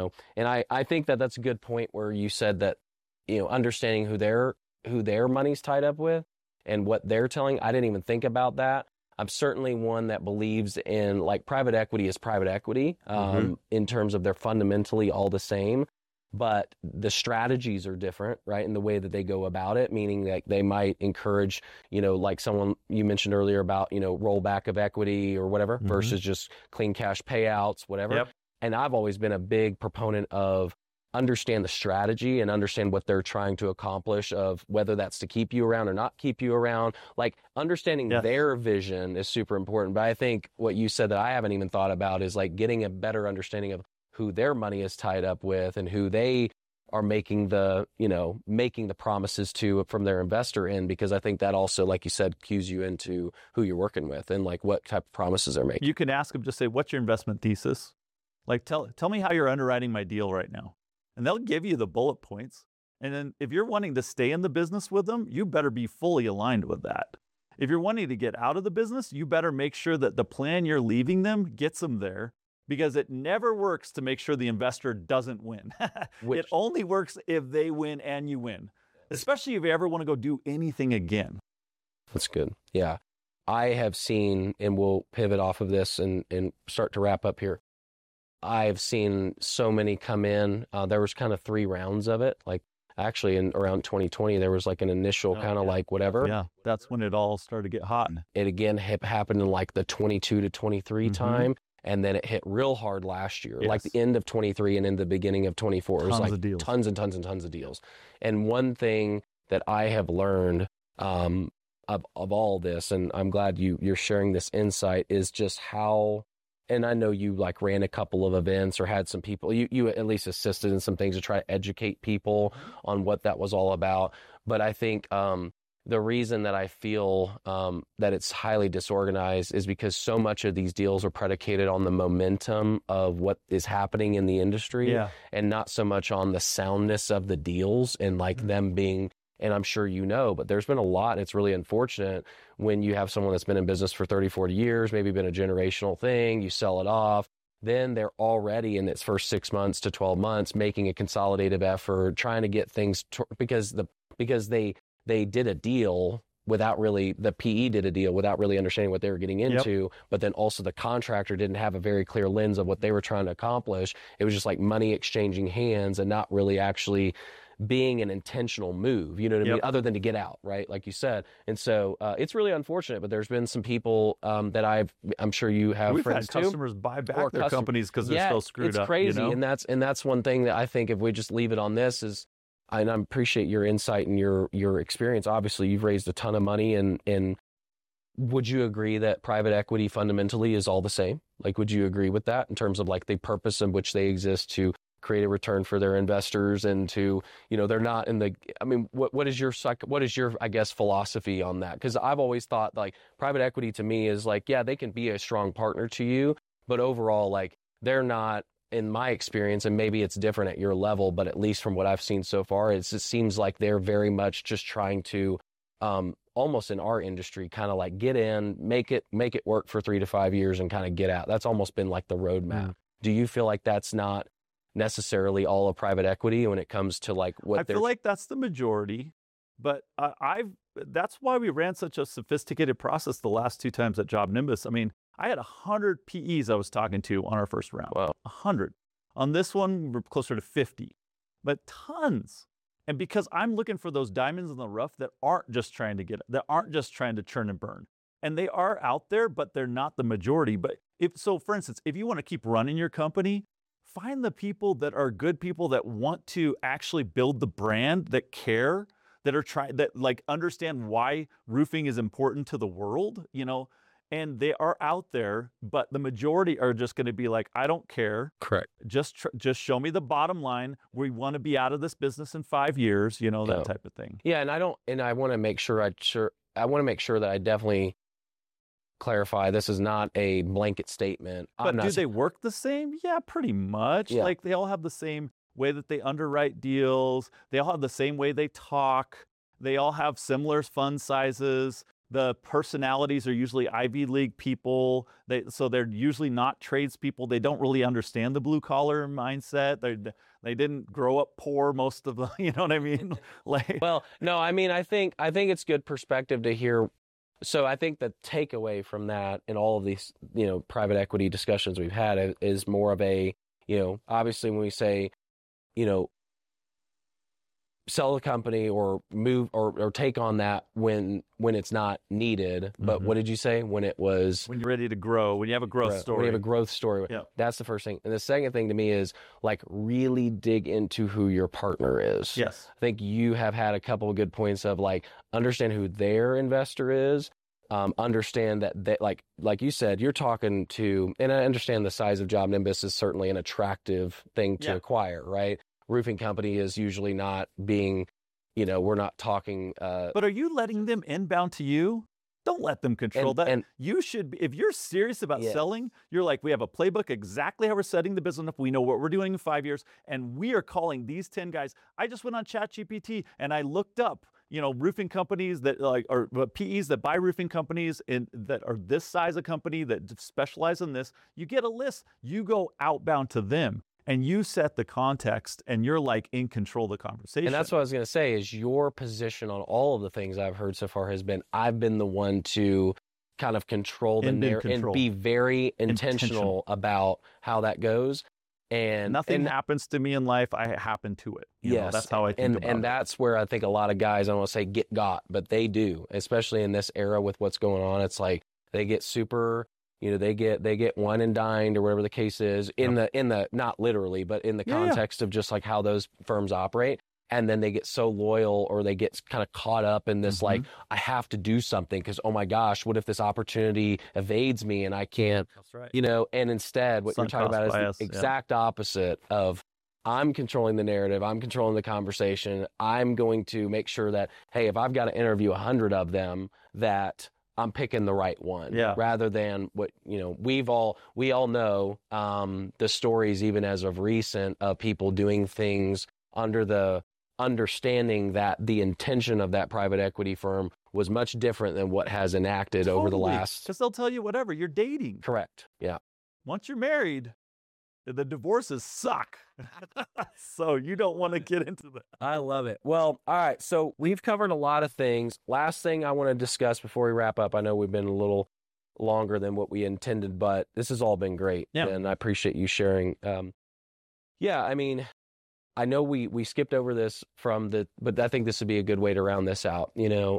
I think that that's a good point where you said that, understanding who their money's tied up with and what they're telling. I didn't even think about that. I'm certainly one that believes in, like, private equity is private equity, in terms of they're fundamentally all the same, but the strategies are different, right? In the way that they go about it, meaning that they might encourage, like someone you mentioned earlier about, rollback of equity or whatever, versus just clean cash payouts, whatever. Yep. And I've always been a big proponent of understand the strategy and understand what they're trying to accomplish, of whether that's to keep you around or not keep you around. Like, understanding their vision is super important. But I think what you said that I haven't even thought about is like getting a better understanding of who their money is tied up with and who they are making the promises to from their investor in, because I think that also, like you said, cues you into who you're working with and like what type of promises they're making. You can ask them, just say, what's your investment thesis? Like, tell me how you're underwriting my deal right now. And they'll give you the bullet points. And then if you're wanting to stay in the business with them, you better be fully aligned with that. If you're wanting to get out of the business, you better make sure that the plan you're leaving them gets them there, because it never works to make sure the investor doesn't win. It only works if they win and you win, especially if you ever want to go do anything again. That's good. Yeah. I have seen, and we'll pivot off of this and start to wrap up here. I've seen so many come in. There was kind of 3 rounds of it. Like actually in around 2020, there was like an initial kind of like whatever. Yeah, that's when it all started to get hot. It again happened in like the 22 to 23 time. And then it hit real hard last year, like the end of 23 and in the beginning of 24. It was like tons and tons and tons of deals. And one thing that I have learned of all this, and I'm glad you're sharing this insight, is just how, and I know you like ran a couple of events or had some people, you at least assisted in some things to try to educate people on what that was all about. But I think the reason that I feel that it's highly disorganized is because so much of these deals are predicated on the momentum of what is happening in the industry and not so much on the soundness of the deals and like them being, and I'm sure you know, but there's been a lot, and it's really unfortunate when you have someone that's been in business for 30, 40 years, maybe been a generational thing, you sell it off, then they're already in its first 6 months to 12 months making a consolidative effort, trying to get things, because they did a deal without really, the PE did a deal without really understanding what they were getting into, but then also the contractor didn't have a very clear lens of what they were trying to accomplish. It was just like money exchanging hands and not really actually being an intentional move, you know what I mean, other than to get out, right? Like you said. And so it's really unfortunate, but there's been some people that I'm sure you have We've friends had customers buy back their companies because they're still screwed up. It's crazy. You know? And that's one thing that I think if we just leave it on this is, and I appreciate your insight and your experience. Obviously, you've raised a ton of money, and would you agree that private equity fundamentally is all the same? Like, would you agree with that in terms of like the purpose in which they exist to create a return for their investors and to, they're not in the, I mean, what is your, I guess, philosophy on that? Because I've always thought like private equity to me is like, yeah, they can be a strong partner to you, but overall, like they're not, in my experience, and maybe it's different at your level, but at least from what I've seen so far, it seems like they're very much just trying to, almost in our industry, kind of like get in, make it work for 3 to 5 years and kind of get out. That's almost been like the roadmap. Do you feel like that's not necessarily all of private equity when it comes to like what I feel like that's the majority, but that's why we ran such a sophisticated process the last 2 times at Job Nimbus. I mean, I had 100 PEs I was talking to on our first round. Wow. 100. On this one, we're closer to 50, but tons. And because I'm looking for those diamonds in the rough that aren't just trying to churn and burn. And they are out there, but they're not the majority. But for instance, if you want to keep running your company, find the people that are good people that want to actually build the brand, that care, that like understand why roofing is important to the world, and they are out there, but the majority are just going to be like, I don't care. Correct. Just show me the bottom line. We want to be out of this business in 5 years, that type of thing. Yeah. And I want to make sure that I definitely clarify this is not a blanket statement. But do they work the same? Yeah, pretty much. Yeah. Like they all have the same way that they underwrite deals. They all have the same way they talk. They all have similar fund sizes. The personalities are usually Ivy League people. So they're usually not tradespeople. They don't really understand the blue collar mindset. They didn't grow up poor, most of them. You know what I mean? Well, no, I mean, I think it's good perspective to hear. So I think the takeaway from that in all of these, private equity discussions we've had is more of a, obviously when we say, sell the company or move or take on that when it's not needed. But what did you say? When you're ready to grow, when you have a growth story. When you have a growth story. Yeah. That's the first thing. And the second thing to me is like really dig into who your partner is. Yes. I think you have had a couple of good points of like understand who their investor is. Understand that like you said, you're talking to, and I understand the size of Job Nimbus is certainly an attractive thing to acquire, right? roofing company is usually not being, we're not talking. But are you letting them inbound to you? Don't let them control that. And you should, if you're serious about selling, you're like, we have a playbook exactly how we're setting the business up. We know what we're doing in 5 years, and we are calling these 10 guys. I just went on ChatGPT and I looked up, roofing companies that or PEs that buy roofing companies that are this size of company that specialize in this. You get a list. You go outbound to them. And you set the context, and you're like in control of the conversation. And that's what I was going to say is your position on all of the things I've heard so far has been, I've been the one to kind of control the narrative and be very intentional about how that goes. And nothing happens to me in life, I happen to it. Yes. That's how I think about it. And that's where I think a lot of guys, I don't want to say get got, but they do, especially in this era with what's going on. It's like they get super... they get wine and dined or whatever the case is in the not literally, but in the context of just like how those firms operate. And then they get so loyal, or they get kind of caught up in this, like, I have to do something because, oh my gosh, what if this opportunity evades me and I can't, that's right. And instead what you're talking about is the exact opposite of, I'm controlling the narrative. I'm controlling the conversation. I'm going to make sure that, hey, if I've got to interview 100 of them, that I'm picking the right one, rather than what, we all know the stories, even as of recent, of people doing things under the understanding that the intention of that private equity firm was much different than what has enacted over the last. Because they'll tell you whatever, you're dating. Correct. Yeah. Once you're married, the divorces suck. So you don't want to get into that. I love it. Well, all right. So we've covered a lot of things. Last thing I want to discuss before we wrap up. I know we've been a little longer than what we intended, but this has all been great. Yeah. And I appreciate you sharing. I mean, I know we skipped over this but I think this would be a good way to round this out.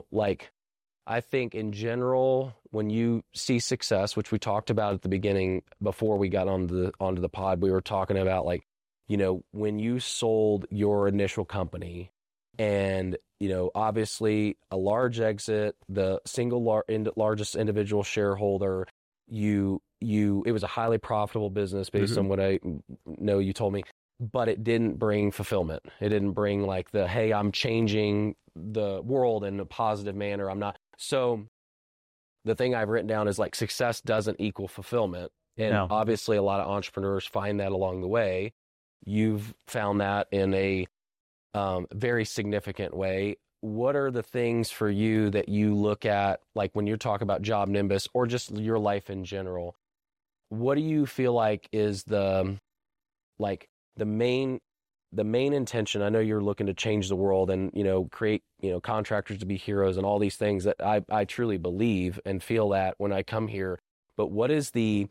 I think in general, when you see success, which we talked about at the beginning before we got onto the pod, we were talking about when you sold your initial company and, obviously a large exit, the single largest individual shareholder, it was a highly profitable business based on what I know you told me, but it didn't bring fulfillment. It didn't bring hey, I'm changing the world in a positive manner. I'm not. So the thing I've written down is success doesn't equal fulfillment. And obviously a lot of entrepreneurs find that along the way. You've found that in a very significant way. What are the things for you that you look at, when you're talking about Job Nimbus or just your life in general? What do you feel like is the main intention? I know you're looking to change the world and, create, contractors to be heroes and all these things that I truly believe and feel that when I come here. But what is the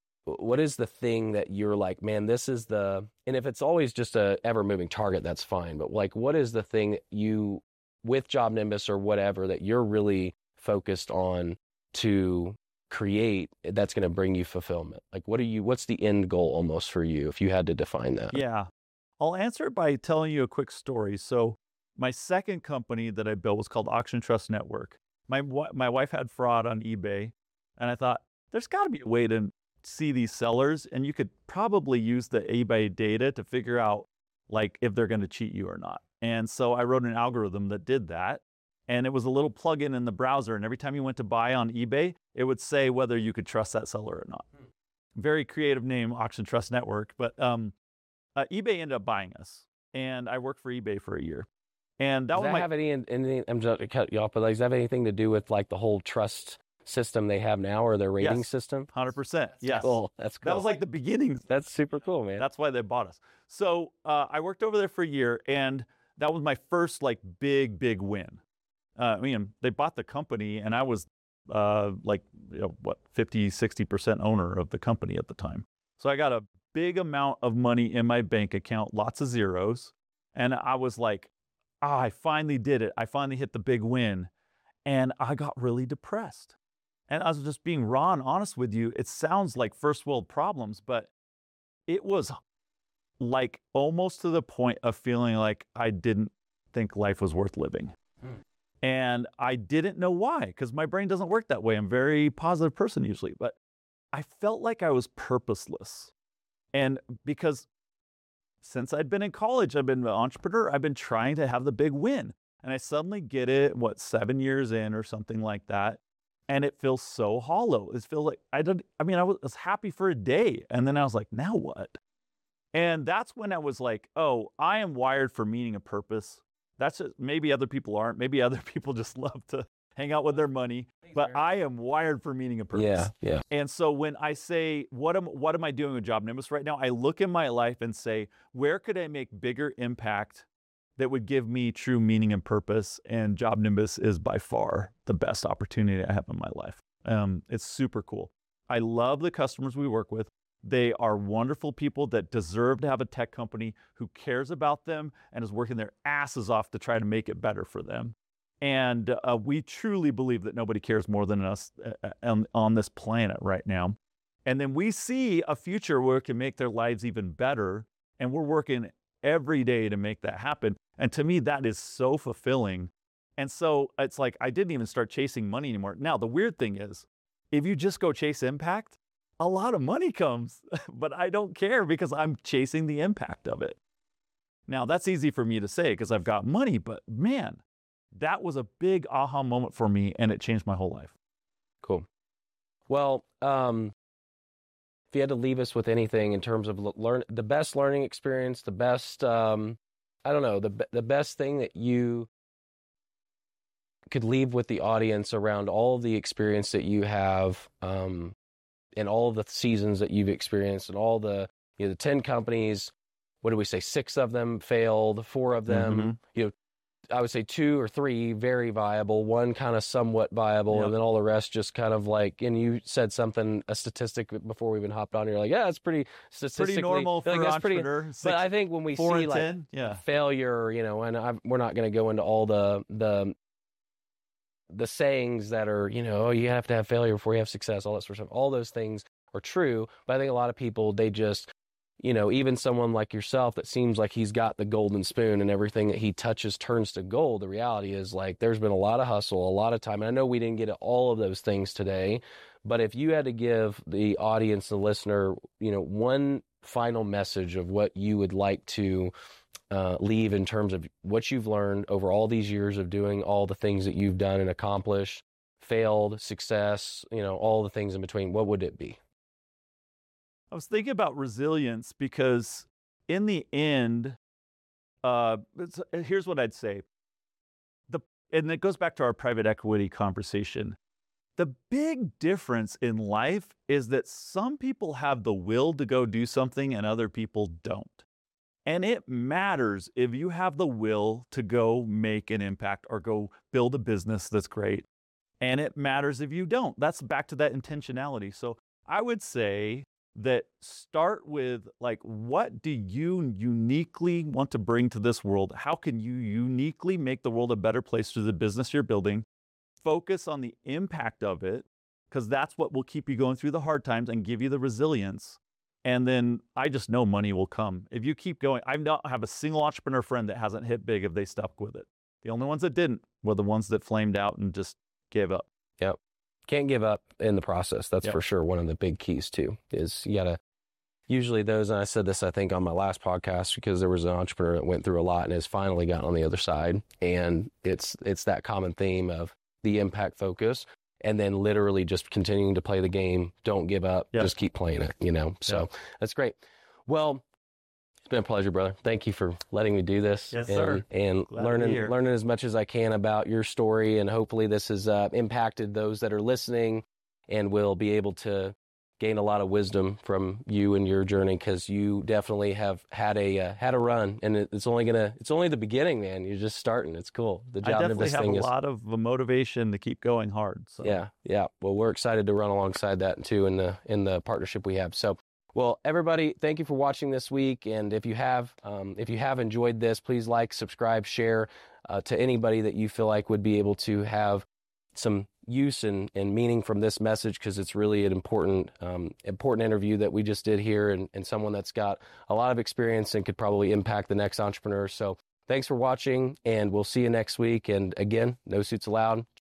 thing that you're like, man, this is and if it's always just a ever moving target, that's fine. But what is the thing that you, with Job Nimbus or whatever, that you're really focused on to create that's going to bring you fulfillment? What's the end goal almost for you if you had to define that? Yeah. I'll answer it by telling you a quick story. So my second company that I built was called Auction Trust Network. My wife had fraud on eBay, and I thought there's got to be a way to see these sellers, and you could probably use the eBay data to figure out if they're going to cheat you or not. And so I wrote an algorithm that did that, and it was a little plugin in the browser, and every time you went to buy on eBay, it would say whether you could trust that seller or not. Very creative name, Auction Trust Network, but eBay ended up buying us, and I worked for eBay for a year. And that have anything? I'm just to cut you off, but does that have anything to do with the whole trust system they have now, or their rating system? 100%. Yes. Cool. That's cool. That was the beginning. That's super cool, man. That's why they bought us. So I worked over there for a year, and that was my first big win. They bought the company, and I was 50, 60% owner of the company at the time. So I got a big amount of money in my bank account, lots of zeros. And I was like, I finally did it. I finally hit the big win. And I got really depressed. And I was just being raw and honest with you. It sounds like first world problems, but it was almost to the point of feeling like I didn't think life was worth living. And I didn't know why, because my brain doesn't work that way. I'm a very positive person usually, but I felt like I was purposeless. And because since I'd been in college, I've been an entrepreneur. I've been trying to have the big win. And I suddenly get it, 7 years in or something like that. And it feels so hollow. It feels like I was happy for a day. And then I was like, now what? And that's when I was like, oh, I am wired for meaning and purpose. That's just, maybe other people aren't. Maybe other people just love to hang out with their money. But I am wired for meaning and purpose. Yeah. And so when I say, what am I doing with Job Nimbus right now? I look in my life and say, where could I make bigger impact that would give me true meaning and purpose? And Job Nimbus is by far the best opportunity I have in my life. It's super cool. I love the customers we work with. They are wonderful people that deserve to have a tech company who cares about them and is working their asses off to try to make it better for them. And we truly believe that nobody cares more than us on this planet right now. And then we see a future where it can make their lives even better. And we're working every day to make that happen. And to me, that is so fulfilling. And so it's like, I didn't even start chasing money anymore. Now, the weird thing is, if you just go chase impact, a lot of money comes, but I don't care because I'm chasing the impact of it. Now, that's easy for me to say because I've got money, but man, that was a big aha moment for me, and it changed my whole life. Cool. Well, if you had to leave us with anything in terms of the best learning experience, the best, the best thing that you could leave with the audience around all of the experience that you have, and all of the seasons that you've experienced, and all the 10 companies, what do we say? 6 of them failed, 4 of them, I would say 2 or 3 very viable, 1 kind of somewhat viable, and then all the rest just kind of like, and you said a statistic before we even hopped on, you're like, yeah, it's pretty statistically. Pretty normal for an entrepreneur. But I think when we see like failure, and we're not going to go into all the sayings that are, oh, you have to have failure before you have success, all that sort of stuff. All those things are true, but I think a lot of people, they just, even someone like yourself that seems like he's got the golden spoon and everything that he touches turns to gold. The reality is, like, there's been a lot of hustle, a lot of time. And I know we didn't get at all of those things today, but if you had to give the audience, the listener, one final message of what you would like to leave in terms of what you've learned over all these years of doing all the things that you've done and accomplished, failed, success, all the things in between, what would it be? I was thinking about resilience because in the end, here's what I'd say. And it goes back to our private equity conversation. The big difference in life is that some people have the will to go do something and other people don't. And it matters if you have the will to go make an impact or go build a business that's great. And it matters if you don't. That's back to that intentionality. So I would say that start with, like, what do you uniquely want to bring to this world? How can you uniquely make the world a better place through the business you're building? Focus on the impact of it, because that's what will keep you going through the hard times and give you the resilience. And then I just know money will come. If you keep going, I don't have a single entrepreneur friend that hasn't hit big if they stuck with it. The only ones that didn't were the ones that flamed out and just gave up. Yep. Can't give up in the process. That's for sure one of the big keys too, is you gotta, usually those, and I said this, I think, on my last podcast, because there was an entrepreneur that went through a lot and has finally gotten on the other side. And it's that common theme of the impact focus, and then literally just continuing to play the game. Don't give up. Just keep playing it, So that's great. Well, it's been a pleasure, brother. Thank you for letting me do this. Yes, sir. And learning as much as I can about your story. And hopefully this has impacted those that are listening and will be able to gain a lot of wisdom from you and your journey, because you definitely have had a run, and it's only the beginning, man. You're just starting. It's cool. The Job Nimbus thing is, I definitely have a lot of motivation to keep going hard. So. Yeah. Well, we're excited to run alongside that too in the partnership we have. So, well, everybody, thank you for watching this week. And if you have enjoyed this, please like, subscribe, share to anybody that you feel like would be able to have some use and meaning from this message, because it's really an important interview that we just did here, and someone that's got a lot of experience and could probably impact the next entrepreneur. So thanks for watching, and we'll see you next week. And again, no suits allowed.